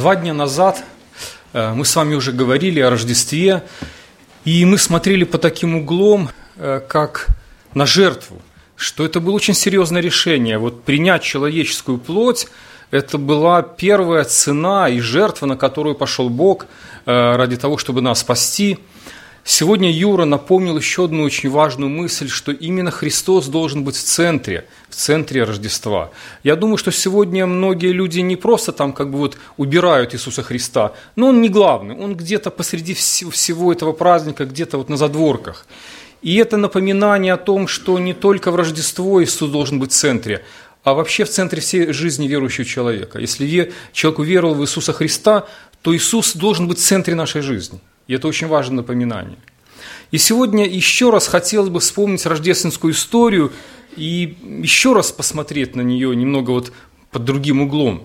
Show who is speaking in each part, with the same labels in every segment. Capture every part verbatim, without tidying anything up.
Speaker 1: Два дня назад мы с вами уже говорили о Рождестве, и мы смотрели по таким углом, как на жертву, что это было очень серьезное решение. Вот принять человеческую плоть – это была первая цена и жертва, на которую пошел Бог ради того, чтобы нас спасти. Сегодня Юра напомнил еще одну очень важную мысль, что именно Христос должен быть в центре, в центре Рождества. Я думаю, что сегодня многие люди не просто там как бы вот убирают Иисуса Христа, но Он не главный, Он где-то посреди всего этого праздника, где-то вот на задворках. И это напоминание о том, что не только в Рождество Иисус должен быть в центре, а вообще в центре всей жизни верующего человека. Если человек уверовал в Иисуса Христа, то Иисус должен быть в центре нашей жизни. И это очень важное напоминание. И сегодня еще раз хотелось бы вспомнить рождественскую историю и еще раз посмотреть на нее немного вот под другим углом.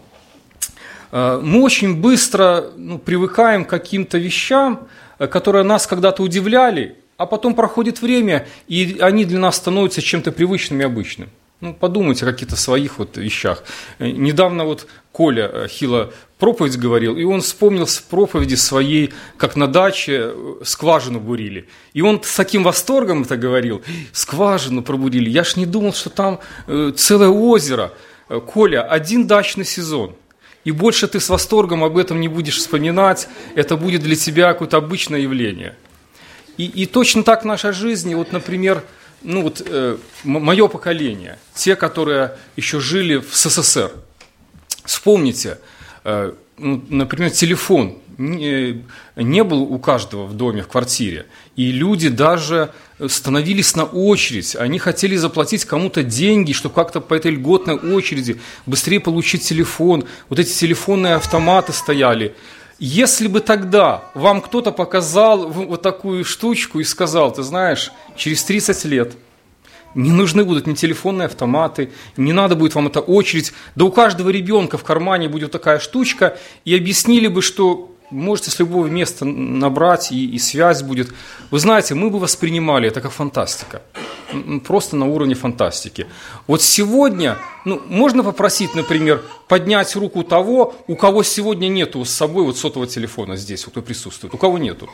Speaker 1: Мы очень быстро ну, привыкаем к каким-то вещам, которые нас когда-то удивляли, а потом проходит время, и они для нас становятся чем-то привычным и обычным. Ну, подумайте о каких-то своих вот вещах. Недавно вот Коля Хила проповедь говорил, и он вспомнил с проповеди своей, как на даче скважину бурили. И он с таким восторгом это говорил. Скважину пробурили. Я ж не думал, что там целое озеро. Коля, один дачный сезон. И больше ты с восторгом об этом не будешь вспоминать. Это будет для тебя какое-то обычное явление. И, и точно так в нашей жизни, вот, например, ну вот, э, мое поколение, те, которые еще жили в СССР, вспомните, э, ну, например, телефон не, не был у каждого в доме, в квартире, и люди даже становились на очередь, они хотели заплатить кому-то деньги, чтобы как-то по этой льготной очереди быстрее получить телефон, вот эти телефонные автоматы стояли. Если бы тогда вам кто-то показал вот такую штучку и сказал, ты знаешь, через тридцать лет не нужны будут ни телефонные автоматы, не надо будет вам эта очередь, да у каждого ребенка в кармане будет такая штучка, и объяснили бы, что можете с любого места набрать, и, и связь будет. Вы знаете, мы бы воспринимали это как фантастика, просто на уровне фантастики. Вот сегодня, ну, можно попросить, например, поднять руку того, у кого сегодня нету с собой вот сотового телефона здесь, кто присутствует, у кого нету?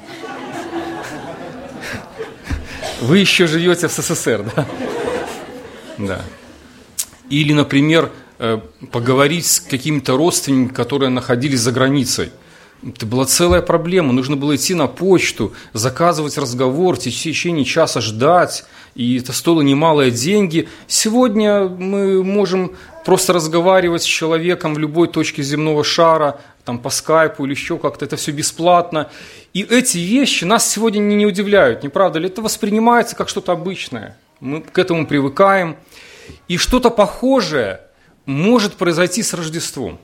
Speaker 1: Вы еще живете в СССР, да? Да. Или, например, поговорить с какими-то родственниками, которые находились за границей. Это была целая проблема. Нужно было идти на почту, заказывать разговор, в течение часа ждать, и это стоило немалые деньги. Сегодня мы можем просто разговаривать с человеком в любой точке земного шара, там по скайпу или еще как-то, это все бесплатно. И эти вещи нас сегодня не удивляют, не правда ли? Это воспринимается как что-то обычное. Мы к этому привыкаем. И что-то похожее может произойти с Рождеством.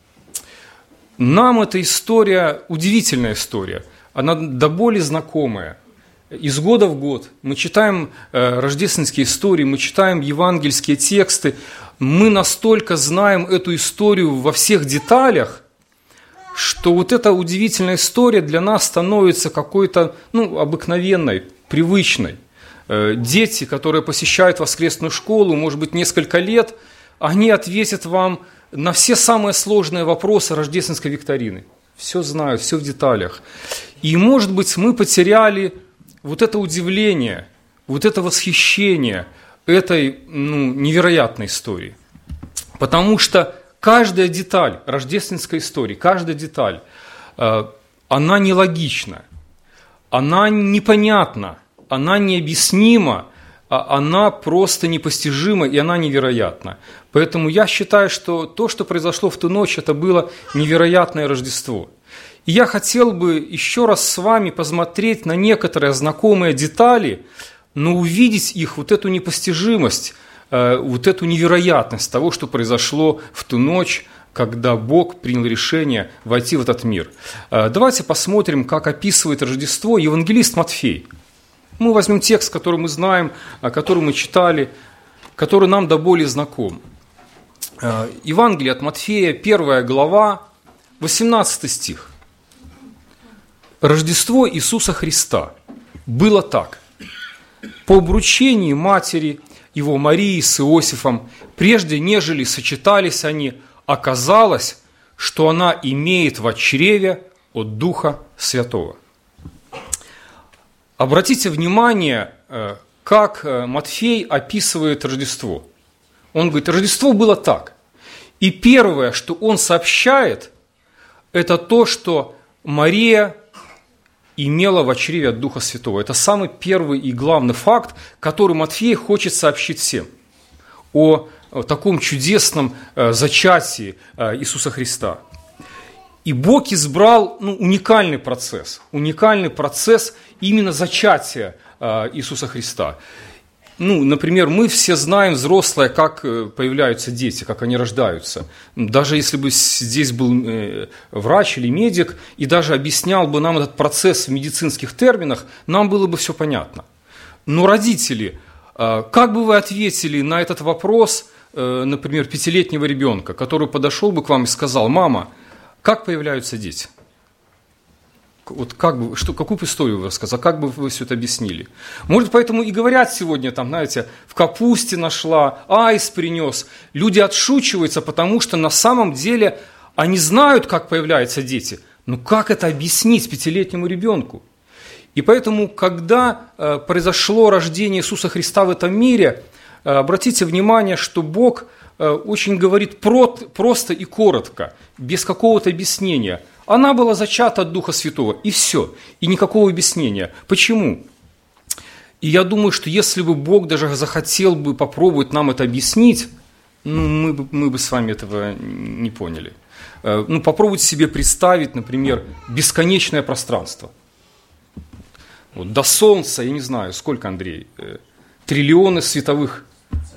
Speaker 1: Нам эта история, удивительная история, она до боли знакомая. Из года в год мы читаем э, рождественские истории, мы читаем евангельские тексты, мы настолько знаем эту историю во всех деталях, что вот эта удивительная история для нас становится какой-то ну, обыкновенной, привычной. Э, дети, которые посещают воскресную школу, может быть, несколько лет, они ответят вам на все самые сложные вопросы рождественской викторины. Все знают, все в деталях. И, может быть, мы потеряли вот это удивление, вот это восхищение этой ну, невероятной истории. Потому что каждая деталь рождественской истории, каждая деталь, э, она нелогична, она непонятна, она необъяснима, она просто непостижима, и она невероятна. Поэтому я считаю, что то, что произошло в ту ночь, это было невероятное Рождество. И я хотел бы еще раз с вами посмотреть на некоторые знакомые детали, но увидеть их, вот эту непостижимость, вот эту невероятность того, что произошло в ту ночь, когда Бог принял решение войти в этот мир. Давайте посмотрим, как описывает Рождество евангелист Матфей. Мы возьмем текст, который мы знаем, который мы читали, который нам до боли знаком. Евангелие от Матфея, первая глава, восемнадцатый стих. Рождество Иисуса Христа было так. По обручении матери его Марии с Иосифом, прежде нежели сочетались они, оказалось, что она имеет в чреве от Духа Святого. Обратите внимание, как Матфей описывает Рождество. Он говорит, Рождество было так. И первое, что он сообщает, это то, что Мария имела в чреве от Духа Святого. Это самый первый и главный факт, который Матфей хочет сообщить всем о таком чудесном зачатии Иисуса Христа. И Бог избрал ну, уникальный процесс, уникальный процесс именно зачатия Иисуса Христа. Ну, например, мы все знаем, взрослые, как появляются дети, как они рождаются. Даже если бы здесь был врач или медик, и даже объяснял бы нам этот процесс в медицинских терминах, нам было бы все понятно. Но родители, как бы вы ответили на этот вопрос, например, пятилетнего ребенка, который подошел бы к вам и сказал, мама, как появляются дети? Вот как бы, что, какую бы историю вы рассказали, как бы вы все это объяснили? Может, поэтому и говорят сегодня, там, знаете, в капусте нашла, айс принес. Люди отшучиваются, потому что на самом деле они знают, как появляются дети. Но как это объяснить пятилетнему ребенку? И поэтому, когда э, произошло рождение Иисуса Христа в этом мире, э, обратите внимание, что Бог э, очень говорит про, просто и коротко, без какого-то объяснения. Она была зачата от Духа Святого, и все, и никакого объяснения. Почему? И я думаю, что если бы Бог даже захотел бы попробовать нам это объяснить, ну, мы, бы, мы бы с вами этого не поняли. Ну, попробуйте себе представить, например, бесконечное пространство. Вот, до Солнца, я не знаю, сколько, Андрей, триллионы световых.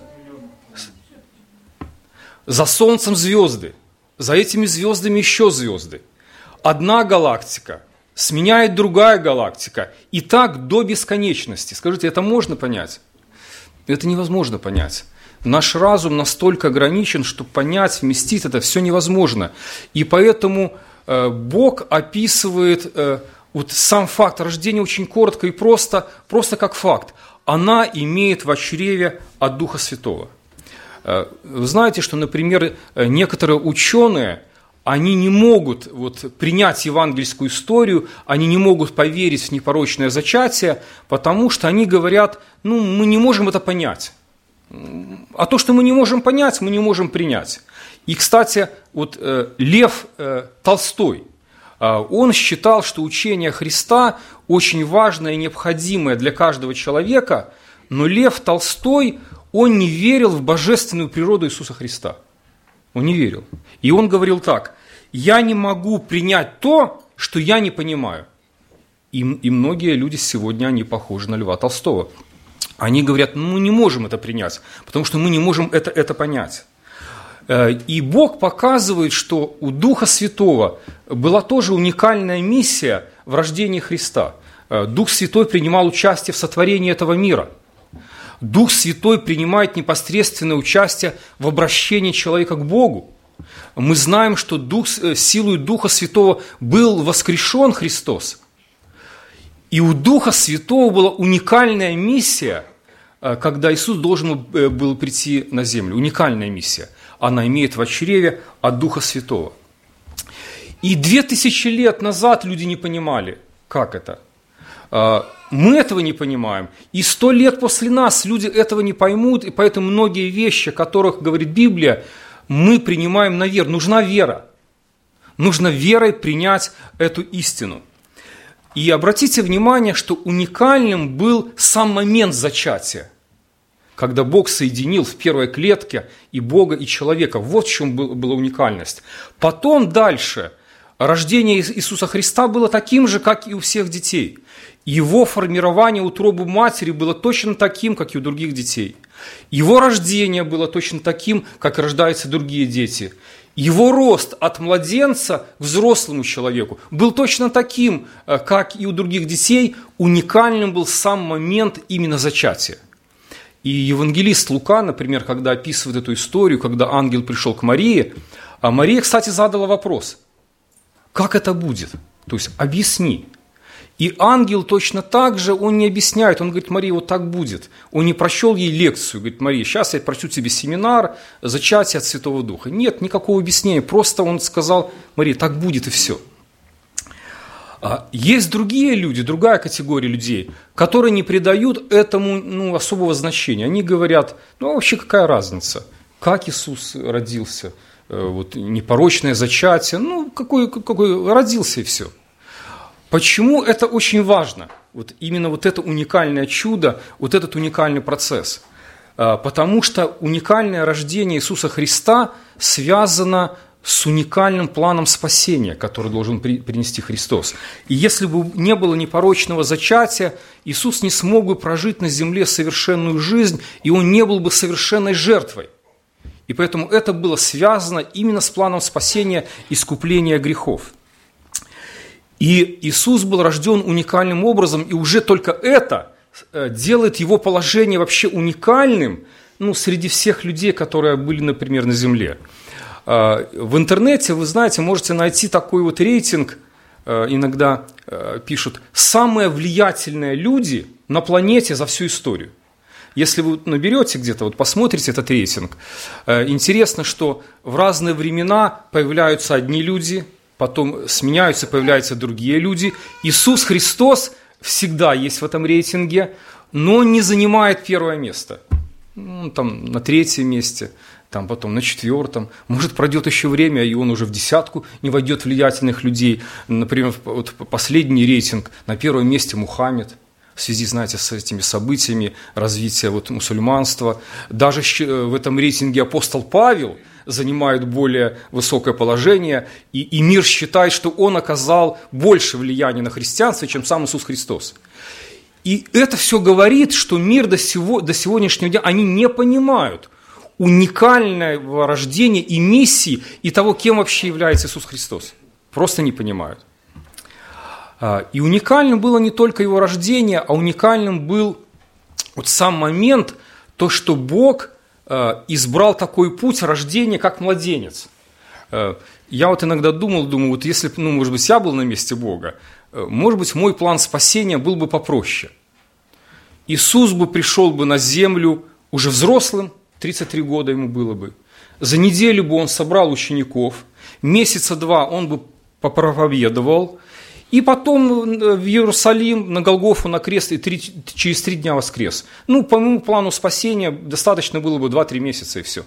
Speaker 1: За Солнцем звезды, за этими звездами еще звезды. Одна галактика сменяет другая галактика, и так до бесконечности. Скажите, это можно понять? Это невозможно понять. Наш разум настолько ограничен, что понять, вместить это все невозможно. И поэтому э, Бог описывает э, вот сам факт рождения очень коротко и просто, просто как факт. Она имеет в чреве от Духа Святого. Э, вы знаете, что, например, некоторые ученые, они не могут вот, принять евангельскую историю, они не могут поверить в непорочное зачатие, потому что они говорят, ну, мы не можем это понять. А то, что мы не можем понять, мы не можем принять. И, кстати, вот э, Лев э, Толстой, э, он считал, что учение Христа очень важное и необходимое для каждого человека, но Лев Толстой, он не верил в божественную природу Иисуса Христа. Он не верил. И он говорил так, я не могу принять то, что я не понимаю. И, и многие люди сегодня, они похожи на Льва Толстого. Они говорят, ну мы не можем это принять, потому что мы не можем это, это понять. И Бог показывает, что у Духа Святого была тоже уникальная миссия в рождении Христа. Дух Святой принимал участие в сотворении этого мира. Дух Святой принимает непосредственное участие в обращении человека к Богу. Мы знаем, что Дух, силой Духа Святого был воскрешен Христос. И у Духа Святого была уникальная миссия, когда Иисус должен был прийти на землю. Уникальная миссия. Она имеет в чреве от Духа Святого. И две тысячи лет назад люди не понимали, как это. Мы этого не понимаем. И сто лет после нас люди этого не поймут, и поэтому многие вещи, о которых говорит Библия, мы принимаем на веру. Нужна вера. Нужно верой принять эту истину. И обратите внимание, что уникальным был сам момент зачатия, когда Бог соединил в первой клетке и Бога, и человека. Вот в чем была уникальность. Потом дальше рождение Иисуса Христа было таким же, как и у всех детей. Его формирование утробы матери было точно таким, как и у других детей. Его рождение было точно таким, как и рождаются другие дети. Его рост от младенца к взрослому человеку был точно таким, как и у других детей. Уникальным был сам момент именно зачатия. И евангелист Лука, например, когда описывает эту историю, когда ангел пришел к Марии, Мария, кстати, задала вопрос, как это будет? То есть объясни. И ангел точно так же, он не объясняет, он говорит: Мария, вот так будет. Он не прочел ей лекцию, говорит: Мария, сейчас я прочту тебе семинар зачатия от Святого Духа. Нет, никакого объяснения, просто он сказал: Мария, так будет и все. Есть другие люди, другая категория людей, которые не придают этому ну, особого значения. Они говорят: ну вообще какая разница, как Иисус родился, вот, непорочное зачатие, ну какой, какой родился и все. Почему это очень важно? Вот именно вот это уникальное чудо, вот этот уникальный процесс. Потому что уникальное рождение Иисуса Христа связано с уникальным планом спасения, который должен принести Христос. И если бы не было непорочного зачатия, Иисус не смог бы прожить на земле совершенную жизнь, и Он не был бы совершенной жертвой. И поэтому это было связано именно с планом спасения, искупления грехов. И Иисус был рожден уникальным образом, и уже только это делает Его положение вообще уникальным, ну, среди всех людей, которые были, например, на земле. В интернете, вы знаете, можете найти такой вот рейтинг, иногда пишут: «Самые влиятельные люди на планете за всю историю». Если вы наберете где-то, вот посмотрите этот рейтинг, интересно, что в разные времена появляются одни люди, потом сменяются, появляются другие люди. Иисус Христос всегда есть в этом рейтинге, но не занимает первое место. Ну, там на третьем месте, там потом на четвертом. Может, пройдет еще время, и он уже в десятку не войдет влиятельных людей. Например, вот последний рейтинг, на первом месте Мухаммед. В связи, знаете, с этими событиями развития вот, мусульманства. Даже в этом рейтинге апостол Павел занимает более высокое положение, и, и мир считает, что он оказал больше влияния на христианство, чем сам Иисус Христос. И это все говорит, что мир до, сего, до сегодняшнего дня, они не понимают уникального рождения и миссии, и того, кем вообще является Иисус Христос. Просто не понимают. И уникальным было не только его рождение, а уникальным был вот сам момент, то, что Бог избрал такой путь рождения, как младенец. Я вот иногда думал, думаю, вот если, ну, может быть, я был на месте Бога, может быть, мой план спасения был бы попроще. Иисус бы пришел бы на землю уже взрослым, тридцать три года ему было бы. За неделю бы он собрал учеников, месяца два он бы попроповедовал, и потом в Иерусалим, на Голгофу, на крест, и три, через три дня воскрес. Ну, по моему плану спасения достаточно было бы два-три месяца, и все.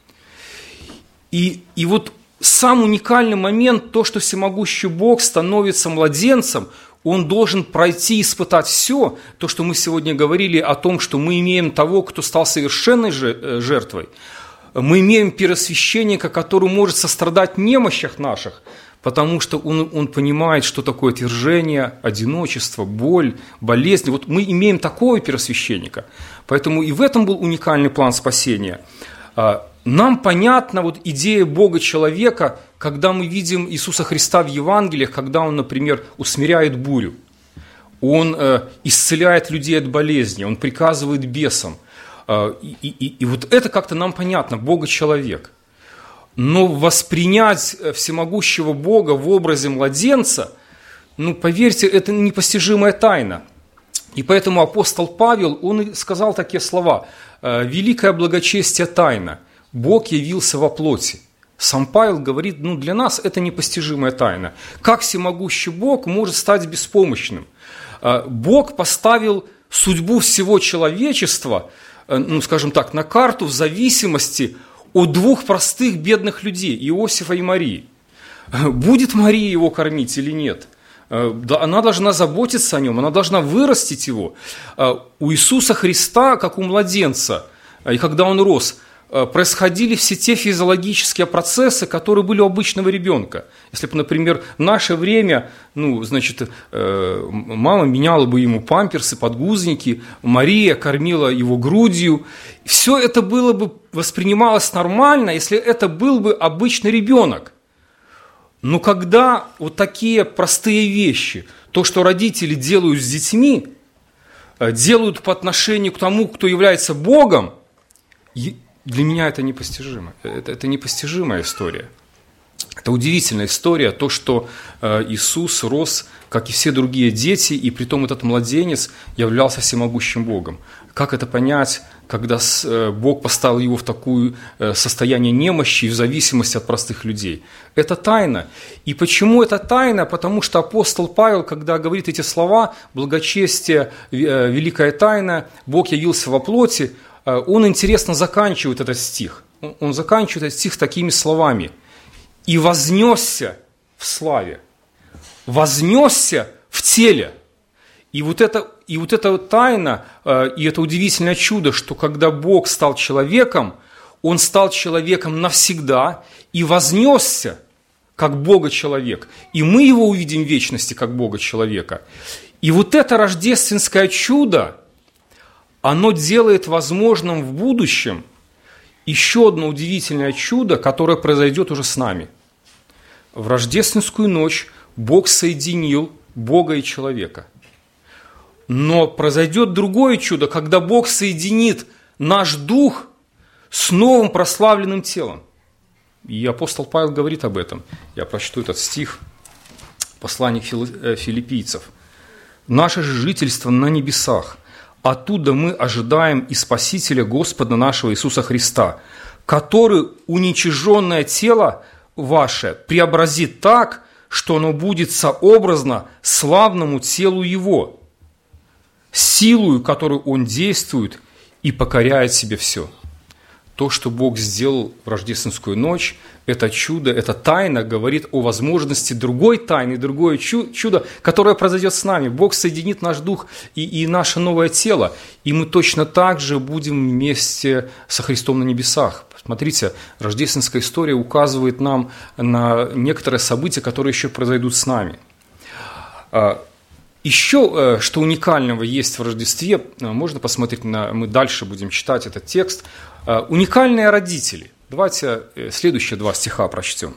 Speaker 1: И, и вот сам уникальный момент, то, что всемогущий Бог становится младенцем, Он должен пройти, испытать все, то, что мы сегодня говорили о том, что мы имеем того, кто стал совершенной жертвой. Мы имеем первосвященника, который может сострадать в немощах наших, потому что он, он понимает, что такое отвержение, одиночество, боль, болезнь. Вот мы имеем такого первосвященника. Поэтому и в этом был уникальный план спасения. Нам понятна вот идея Бога-человека, когда мы видим Иисуса Христа в Евангелиях, когда Он, например, усмиряет бурю. Он исцеляет людей от болезни, Он приказывает бесам. И, и, и вот это как-то нам понятно, Бога-человек. Но воспринять всемогущего Бога в образе младенца, ну, поверьте, это непостижимая тайна. И поэтому апостол Павел, он и сказал такие слова: «Великое благочестие тайна, Бог явился во плоти». Сам Павел говорит, ну, для нас это непостижимая тайна. Как всемогущий Бог может стать беспомощным? Бог поставил судьбу всего человечества, ну, скажем так, на карту в зависимости от двух простых бедных людей, Иосифа и Марии. Будет Мария его кормить или нет? Она должна заботиться о нем, она должна вырастить его. У Иисуса Христа, как у младенца, и когда он рос, происходили все те физиологические процессы, которые были у обычного ребенка. Если бы, например, в наше время, ну, значит, мама меняла бы ему памперсы, подгузники, Мария кормила его грудью, все это было бы, воспринималось нормально, если это был бы обычный ребенок. Но когда вот такие простые вещи, то, что родители делают с детьми, делают по отношению к тому, кто является Богом, для меня это непостижимо. Это, это непостижимая история. Это удивительная история, то, что Иисус рос, как и все другие дети, и притом этот младенец являлся всемогущим Богом. Как это понять, когда Бог поставил его в такое состояние немощи и в зависимости от простых людей? Это тайна. И почему это тайна? Потому что апостол Павел, когда говорит эти слова, благочестие, великая тайна, Бог явился во плоти, он интересно заканчивает этот стих. Он заканчивает этот стих такими словами. «И вознесся в славе, вознесся в теле». И вот это, и вот эта тайна, и это удивительное чудо, что когда Бог стал человеком, Он стал человеком навсегда и вознесся как Бога-человек. И мы Его увидим в вечности как Бога-человека. И вот это рождественское чудо, оно делает возможным в будущем еще одно удивительное чудо, которое произойдет уже с нами. В рождественскую ночь Бог соединил Бога и человека. Но произойдет другое чудо, когда Бог соединит наш дух с новым прославленным телом. И апостол Павел говорит об этом. Я прочту этот стих, послание филиппийцев. «Наше же жительство на небесах, оттуда мы ожидаем и Спасителя Господа нашего Иисуса Христа, который уничиженное тело ваше преобразит так, что оно будет сообразно славному телу Его, силою, которую Он действует и покоряет себе все». То, что Бог сделал в рождественскую ночь, это чудо, это тайна, говорит о возможности другой тайны, другое чудо, которое произойдет с нами. Бог соединит наш дух и, и наше новое тело, и мы точно так же будем вместе со Христом на небесах. Смотрите, рождественская история указывает нам на некоторые события, которые еще произойдут с нами. Еще, что уникального есть в Рождестве, можно посмотреть, на, мы дальше будем читать этот текст. Уникальные родители. Давайте следующие два стиха прочтем.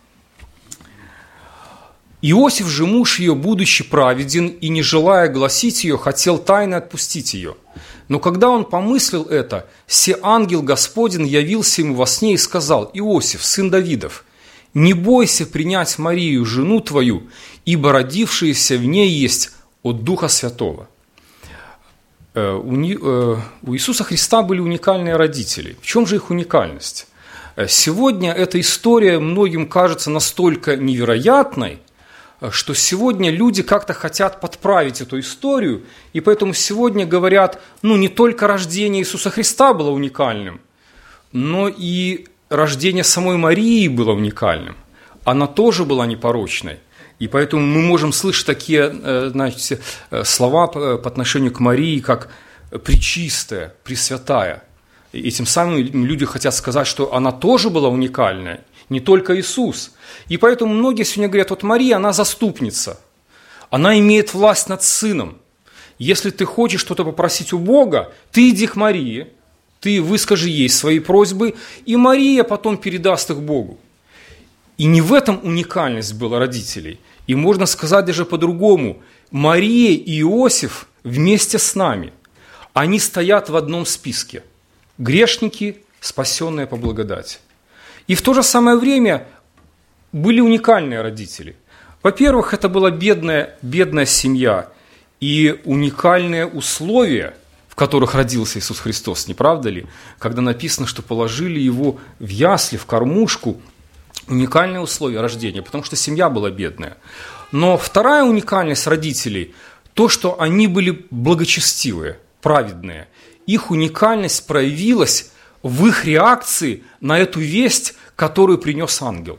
Speaker 1: «Иосиф же, муж ее, будучи праведен и не желая гласить ее, хотел тайно отпустить ее. Но когда он помыслил это, се ангел Господень явился ему во сне и сказал: Иосиф, сын Давидов, не бойся принять Марию, жену твою, ибо родившееся в ней есть от Духа Святого». У Иисуса Христа были уникальные родители. В чем же их уникальность? Сегодня эта история многим кажется настолько невероятной, что сегодня люди как-то хотят подправить эту историю, и поэтому сегодня говорят, ну не только рождение Иисуса Христа было уникальным, но и рождение самой Марии было уникальным. Она тоже была непорочной. И поэтому мы можем слышать такие, значит, слова по отношению к Марии, как «пречистая», «пресвятая». И тем самым люди хотят сказать, что она тоже была уникальная, не только Иисус. И поэтому многие сегодня говорят, вот Мария, она заступница, она имеет власть над Сыном. Если ты хочешь что-то попросить у Бога, ты иди к Марии, ты выскажи ей свои просьбы, и Мария потом передаст их Богу. И не в этом уникальность была родителей. И можно сказать даже по-другому. Мария и Иосиф вместе с нами. Они стоят в одном списке. Грешники, спасенные по благодати. И в то же самое время были уникальные родители. Во-первых, это была бедная, бедная семья и уникальные условия, в которых родился Иисус Христос, не правда ли? Когда написано, что положили его в ясли, в кормушку. Уникальные условия рождения, потому что семья была бедная. Но вторая уникальность родителей – то, что они были благочестивые, праведные. Их уникальность проявилась в их реакции на эту весть, которую принес ангел.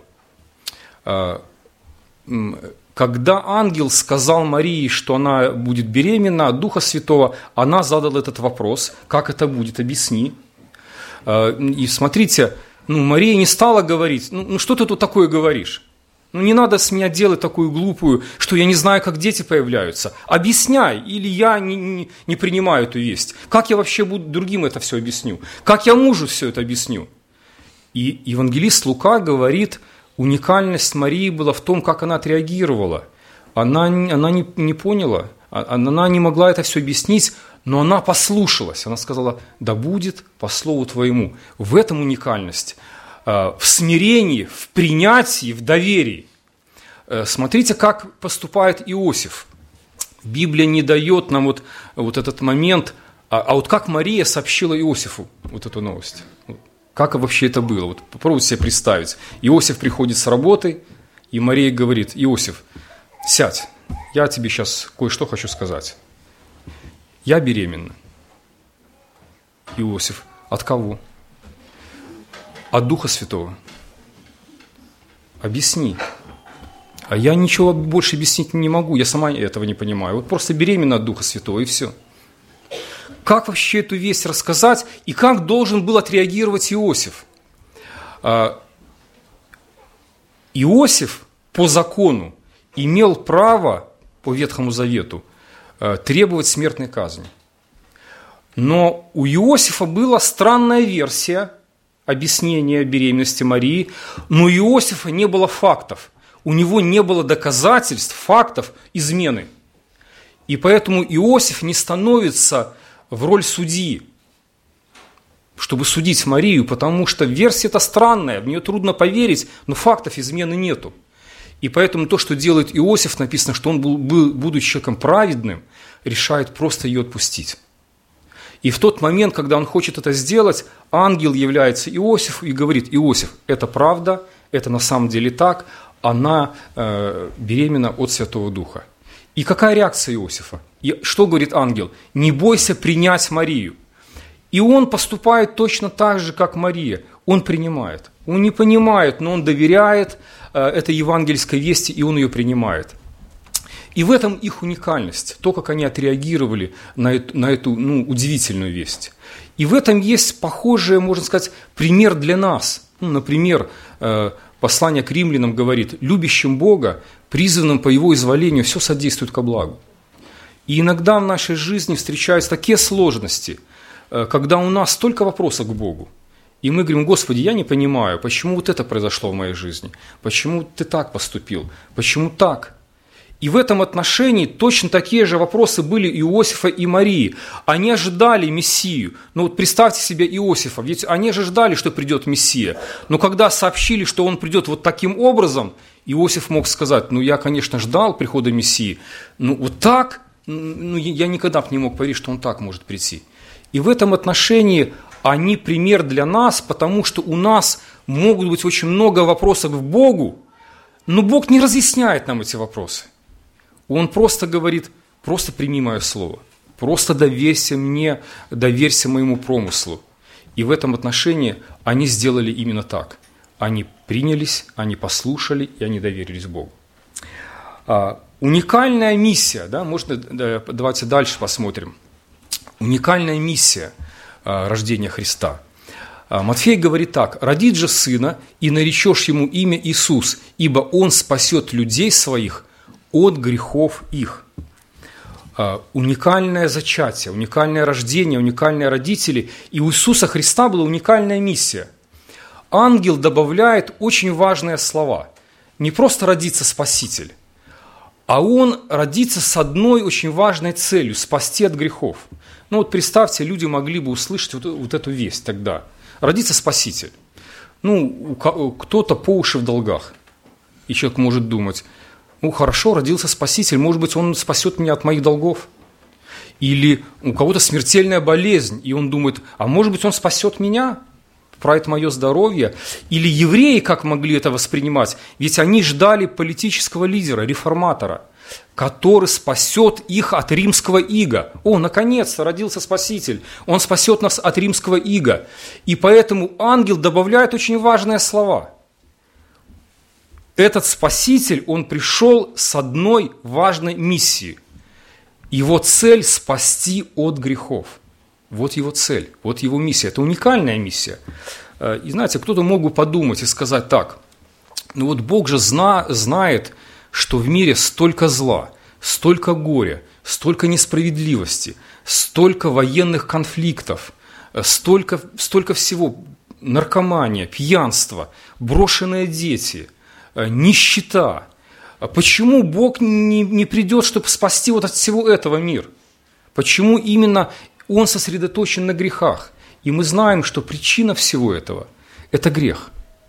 Speaker 1: Когда ангел сказал Марии, что она будет беременна от Духа Святого, она задала этот вопрос, как это будет, объясни. И смотрите, ну, Мария не стала говорить, ну, ну что ты тут такое говоришь? Ну не надо с меня делать такую глупую, что я не знаю, как дети появляются. Объясняй, или я не, не, не принимаю эту весть. Как я вообще буду другим это все объясню? Как я мужу все это объясню? И евангелист Лука говорит, уникальность Марии была в том, как она отреагировала. Она, она не, не поняла, она не могла это все объяснить, но она послушалась. Она сказала, да будет по слову твоему. В этом уникальность. в смирении, в принятии, в доверии. Смотрите, как поступает Иосиф. Библия не дает нам вот, вот этот момент, а, а вот как Мария сообщила Иосифу вот эту новость. Как вообще это было? Вот попробуйте себе представить. Иосиф приходит с работы, и Мария говорит: Иосиф, сядь, я тебе сейчас кое-что хочу сказать. Я беременна. Иосиф: от кого? От Духа Святого. Объясни. А я ничего больше объяснить не могу, я сама этого не понимаю. Вот просто беременна от Духа Святого, и все. Как вообще эту весть рассказать, и как должен был отреагировать Иосиф? Иосиф по закону имел право, по Ветхому Завету, требовать смертной казни. Но у Иосифа была странная версия объяснения беременности Марии, но у Иосифа не было фактов. У него не было доказательств, фактов измены. И поэтому Иосиф не становится в роль судьи, чтобы судить Марию, потому что версия-то странная, в нее трудно поверить, но фактов измены нету. И поэтому то, что делает Иосиф, написано, что он, был, был, будучи человеком праведным, решает просто ее отпустить. И в тот момент, когда он хочет это сделать, ангел является Иосифу и говорит: Иосиф, это правда, это на самом деле так, она э, беременна от Святого Духа. И какая реакция Иосифа? И что говорит ангел? Не бойся принять Марию. И он поступает точно так же, как Мария. Он принимает. Он не понимает, но он доверяет э, этой евангельской вести, и он ее принимает. И в этом их уникальность, то, как они отреагировали на эту, на эту ну, удивительную весть. И в этом есть похожий, можно сказать, пример для нас. Ну, например, э, послание к римлянам говорит: любящим Бога, призванным по Его изволению, все содействует ко благу. И иногда в нашей жизни встречаются такие сложности, э, когда у нас столько вопросов к Богу. И мы говорим: Господи, я не понимаю, почему вот это произошло в моей жизни, почему Ты так поступил, почему так? И в этом отношении точно такие же вопросы были и у Иосифа и Марии. Они ожидали Мессию. Ну вот представьте себе Иосифа, ведь они же ждали, что придет Мессия. Но когда сообщили, что он придет вот таким образом, Иосиф мог сказать: ну я, конечно, ждал прихода Мессии, но вот так, ну, я никогда бы не мог поверить, что он так может прийти. И в этом отношении они пример для нас, потому что у нас могут быть очень много вопросов к Богу, но Бог не разъясняет нам эти вопросы. Он просто говорит: просто прими мое слово, просто доверься мне, доверься моему промыслу. И в этом отношении они сделали именно так. Они принялись, они послушали, и они доверились Богу. А, уникальная миссия, да, можно, да, давайте дальше посмотрим. Уникальная миссия а, рождения Христа. А, Матфей говорит так: «Родит же сына, и наречешь ему имя Иисус, ибо он спасет людей своих от грехов их». Uh, уникальное зачатие, уникальное рождение, уникальные родители. И у Иисуса Христа была уникальная миссия. Ангел добавляет очень важные слова. Не просто родится Спаситель, а он родится с одной очень важной целью – спасти от грехов. Ну вот представьте, люди могли бы услышать вот, вот эту весть тогда. Родится Спаситель. Ну, кто-то по уши в долгах. И человек может думать: ну, хорошо, родился Спаситель, может быть, он спасет меня от моих долгов. Или у кого-то смертельная болезнь, и он думает: а может быть, он спасет меня, поправит мое здоровье. Или евреи как могли это воспринимать? Ведь они ждали политического лидера, реформатора, который спасет их от римского ига. О, наконец-то родился Спаситель, он спасет нас от римского ига. И поэтому ангел добавляет очень важные слова. Этот Спаситель, он пришел с одной важной миссией. Его цель – спасти от грехов. Вот его цель, вот его миссия. Это уникальная миссия. И знаете, кто-то мог бы подумать и сказать так: ну вот Бог же зна, знает, что в мире столько зла, столько горя, столько несправедливости, столько военных конфликтов, столько, столько всего, наркомания, пьянство, брошенные дети – нищета. Почему Бог не, не придет, чтобы спасти вот от всего этого мир? Почему именно Он сосредоточен на грехах? И мы знаем, что причина всего этого – это грех.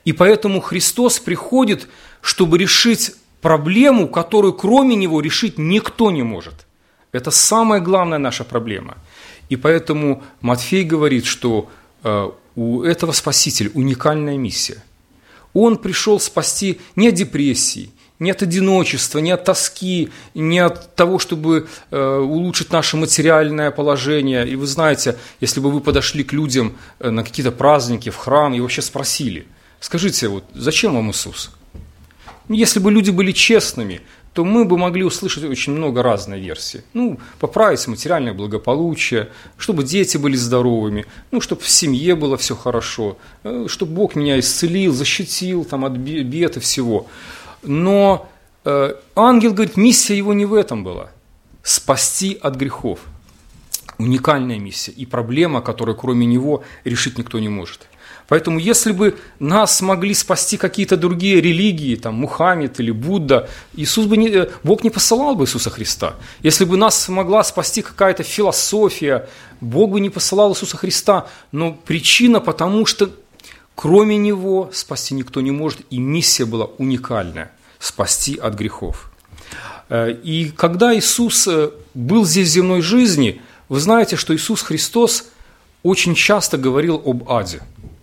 Speaker 1: И поэтому Христос приходит, чтобы решить проблему, которую кроме Него решить никто не может. Это самая главная наша проблема. И поэтому Матфей говорит, что э, у этого Спасителя уникальная миссия. Он пришел спасти не от депрессии, не от одиночества, не от тоски, не от того, чтобы э, улучшить наше материальное положение. И вы знаете, если бы вы подошли к людям на какие-то праздники, в храм, и вообще спросили, скажите, вот, зачем вам Иисус? Если бы люди были честными, то мы бы могли услышать очень много разной версий. Ну, поправить материальное благополучие, чтобы дети были здоровыми, ну, чтобы в семье было все хорошо, чтобы Бог меня исцелил, защитил там, от бед и всего. Но э, ангел говорит, миссия его не в этом была. Спасти от грехов. Уникальная миссия и проблема, которую кроме него решить никто не может. Поэтому если бы нас смогли спасти какие-то другие религии, там Мухаммед или Будда, Иисус бы не, Бог не посылал бы Иисуса Христа. Если бы нас смогла спасти какая-то философия, Бог бы не посылал Иисуса Христа. Но причина, потому что кроме Него спасти никто не может, и миссия была уникальная – спасти от грехов. И когда Иисус был здесь в земной жизни, вы знаете, что Иисус Христос очень часто говорил об аде.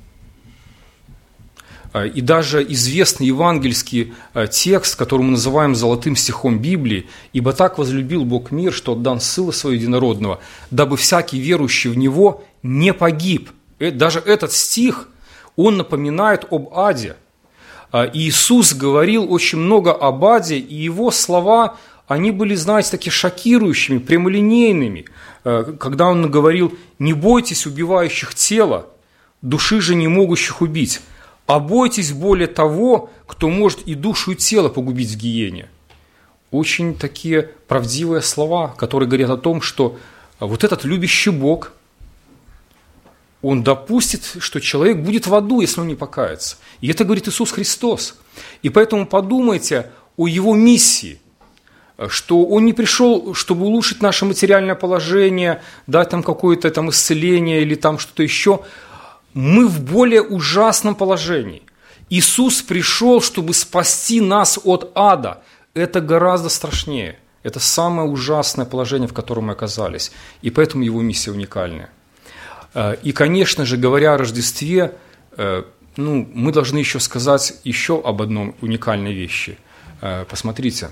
Speaker 1: И даже известный евангельский текст, который мы называем золотым стихом Библии, «Ибо так возлюбил Бог мир, что отдан Сына Своего Единородного, дабы всякий верующий в Него не погиб». Даже этот стих, он напоминает об аде. И Иисус говорил очень много об аде, и Его слова, они были, знаете, такие шокирующими, прямолинейными. Когда Он говорил, «Не бойтесь убивающих тело, души же не могущих убить». А бойтесь более того, кто может и душу, и тело погубить в гиене. Очень такие правдивые слова, которые говорят о том, что вот этот любящий Бог, Он допустит, что человек будет в аду, если он не покается. И это говорит Иисус Христос. И поэтому подумайте о Его миссии, что Он не пришел, чтобы улучшить наше материальное положение, дать там какое-то там исцеление или там что-то еще. Мы в более ужасном положении. Иисус пришел, чтобы спасти нас от ада. Это гораздо страшнее. Это самое ужасное положение, в котором мы оказались. И поэтому Его миссия уникальная. И, конечно же, говоря о Рождестве, ну, мы должны еще сказать еще об одном уникальной вещи. Посмотрите.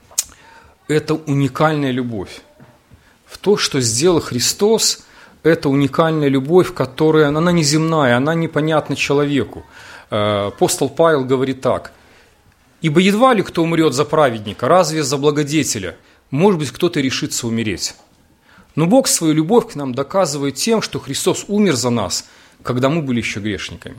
Speaker 1: Это уникальная любовь. В то, что сделал Христос, это уникальная любовь, которая, она неземная, она непонятна человеку. Апостол Павел говорит так: «Ибо едва ли кто умрет за праведника, разве за благодетеля? Может быть, кто-то решится умереть. Но Бог свою любовь к нам доказывает тем, что Христос умер за нас, когда мы были еще грешниками».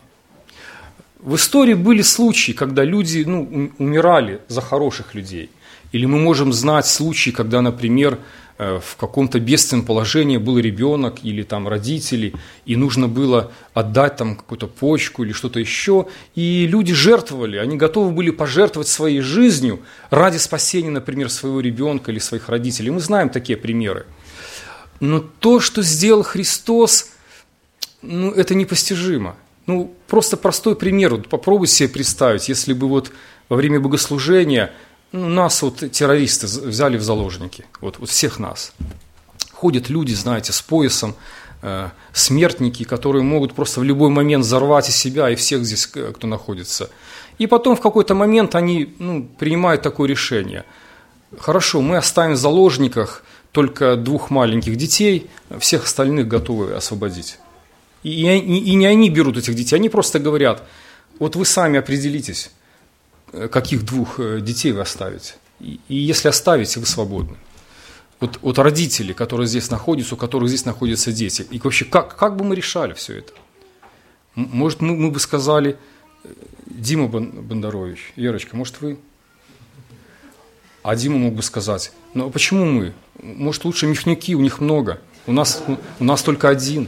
Speaker 1: В истории были случаи, когда люди ну, умирали за хороших людей. Или мы можем знать случаи, когда, например, в каком-то бедственном положении был ребенок или там родители, и нужно было отдать там какую-то почку или что-то еще, и люди жертвовали, они готовы были пожертвовать своей жизнью ради спасения, например, своего ребенка или своих родителей. Мы знаем такие примеры. Но то, что сделал Христос, ну, это непостижимо. Ну, просто простой пример. Вот попробуйте себе представить, если бы вот во время богослужения ну, нас вот террористы взяли в заложники, вот, вот всех нас. Ходят люди, знаете, с поясом, э, смертники, которые могут просто в любой момент взорвать и себя, и всех здесь, кто находится. И потом в какой-то момент они ну, принимают такое решение. Хорошо, мы оставим в заложниках только двух маленьких детей, всех остальных готовы освободить. И, и, и не они берут этих детей, они просто говорят, вот вы сами определитесь, каких двух детей вы оставите. И, и если оставите, вы свободны. Вот, вот родители, которые здесь находятся, у которых здесь находятся дети. И вообще, как, как бы мы решали все это? Может, мы, мы бы сказали, Дима Бондарович, Верочка, может, вы? А Дима мог бы сказать, ну почему мы? Может, лучше михнюки, у них много. У нас, у нас только один.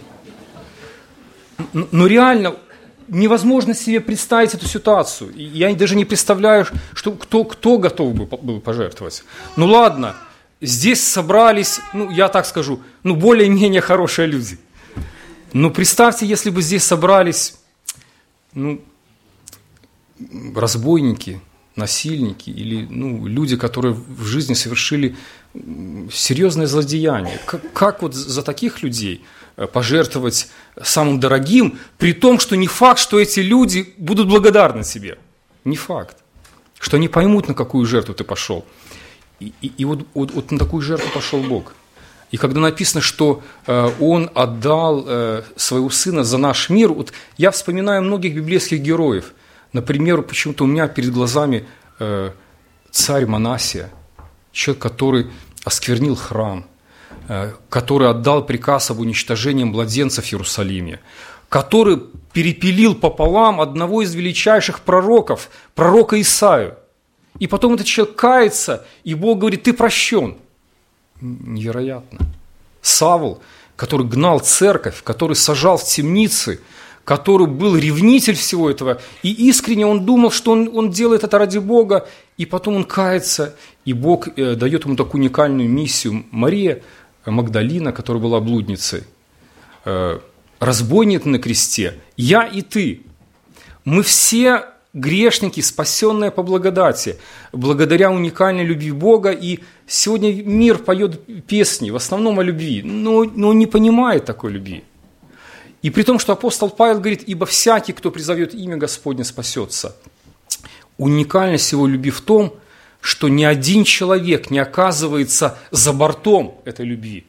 Speaker 1: Но реально невозможно себе представить эту ситуацию. Я даже не представляю, что, кто, кто готов был пожертвовать. Ну ладно, здесь собрались, ну я так скажу, ну более-менее хорошие люди. Но представьте, если бы здесь собрались, ну, разбойники, насильники или ну, люди, которые в жизни совершили серьезное злодеяние. Как, как вот за таких людей пожертвовать самым дорогим, при том, что не факт, что эти люди будут благодарны тебе. Не факт. Что они поймут, на какую жертву ты пошел. И, и, и вот, вот, вот на такую жертву пошел Бог. И когда написано, что э, Он отдал э, своего Сына за наш мир, вот я вспоминаю многих библейских героев. Например, почему-то у меня перед глазами э, царь Манассия, человек, который осквернил храм, э, который отдал приказ об уничтожении младенцев в Иерусалиме, который перепилил пополам одного из величайших пророков, пророка Исаию. И потом этот человек кается, и Бог говорит: ты прощен. Невероятно. Савл, который гнал церковь, который сажал в темницы, который был ревнитель всего этого, и искренне он думал, что он, он делает это ради Бога, и потом он кается, и Бог э, дает ему такую уникальную миссию. Мария Магдалина, которая была блудницей, э, разбойник на кресте, я и ты. Мы все грешники, спасенные по благодати, благодаря уникальной любви Бога, и сегодня мир поет песни, в основном о любви, но, но он не понимает такой любви. И при том, что апостол Павел говорит: ибо всякий, кто призовет имя Господне, спасется. Уникальность его любви в том, что ни один человек не оказывается за бортом этой любви.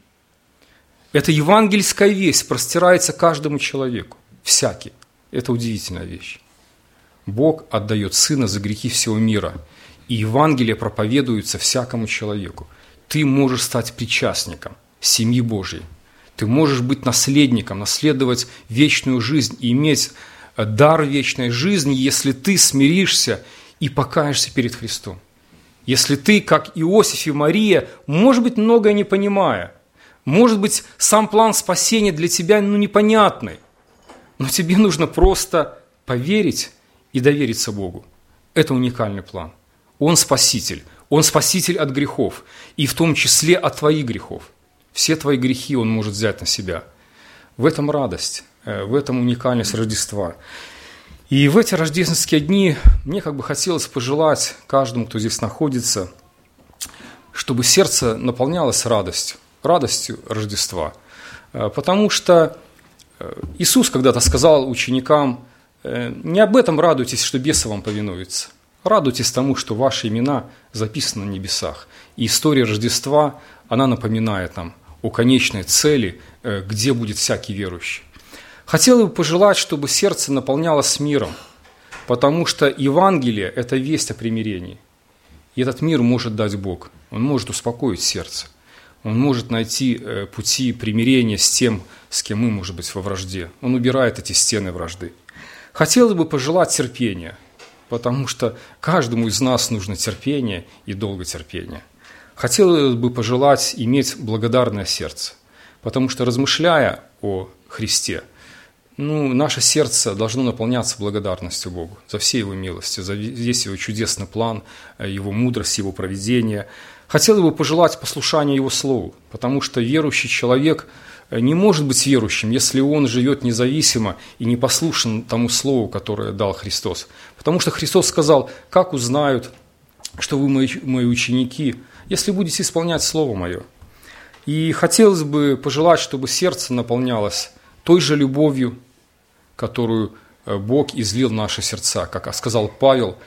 Speaker 1: Эта евангельская весть простирается каждому человеку, всякий. Это удивительная вещь. Бог отдает Сына за грехи всего мира, и Евангелие проповедуется всякому человеку. Ты можешь стать причастником семьи Божьей. Ты можешь быть наследником, наследовать вечную жизнь и иметь дар вечной жизни, если ты смиришься и покаешься перед Христом. Если ты, как Иосиф и Мария, может быть, многое не понимая, может быть, сам план спасения для тебя ну, непонятный, но тебе нужно просто поверить и довериться Богу. Это уникальный план. Он спаситель. Он спаситель от грехов, и в том числе от твоих грехов. Все твои грехи Он может взять на себя. В этом радость, в этом уникальность Рождества. И в эти рождественские дни мне как бы хотелось пожелать каждому, кто здесь находится, чтобы сердце наполнялось радостью, радостью Рождества. Потому что Иисус когда-то сказал ученикам: не об этом радуйтесь, что бесы вам повинуются. Радуйтесь тому, что ваши имена записаны на небесах. И история Рождества, она напоминает нам о конечной цели, где будет всякий верующий. Хотел бы пожелать, чтобы сердце наполнялось миром, потому что Евангелие – это весть о примирении. И этот мир может дать Бог. Он может успокоить сердце. Он может найти пути примирения с тем, с кем мы, может быть, во вражде. Он убирает эти стены вражды. Хотелось бы пожелать терпения, потому что каждому из нас нужно терпение и долготерпение. Хотелось бы пожелать иметь благодарное сердце, потому что, размышляя о Христе, ну, наше сердце должно наполняться благодарностью Богу за все Его милости, за весь Его чудесный план, Его мудрость, Его провидение. Хотелось бы пожелать послушания Его Слову, потому что верующий человек не может быть верующим, если он живет независимо и не послушен тому Слову, которое дал Христос. Потому что Христос сказал: как узнают, что вы мои, мои ученики, если будете исполнять Слово Мое. И хотелось бы пожелать, чтобы сердце наполнялось той же любовью, которую Бог излил в наши сердца. Как сказал Павел,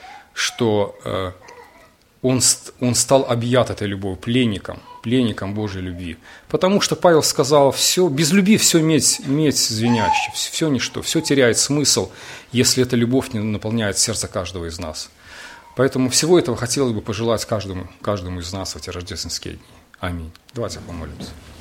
Speaker 1: что он, он стал объят этой любовью, пленником, пленником Божьей любви. Потому что Павел сказал: все, без любви все медь, медь звенящая, все, все ничто, все теряет смысл, если эта любовь не наполняет сердце каждого из нас. Поэтому всего этого хотелось бы пожелать каждому, каждому из нас в эти рождественские дни. Аминь. Давайте помолимся.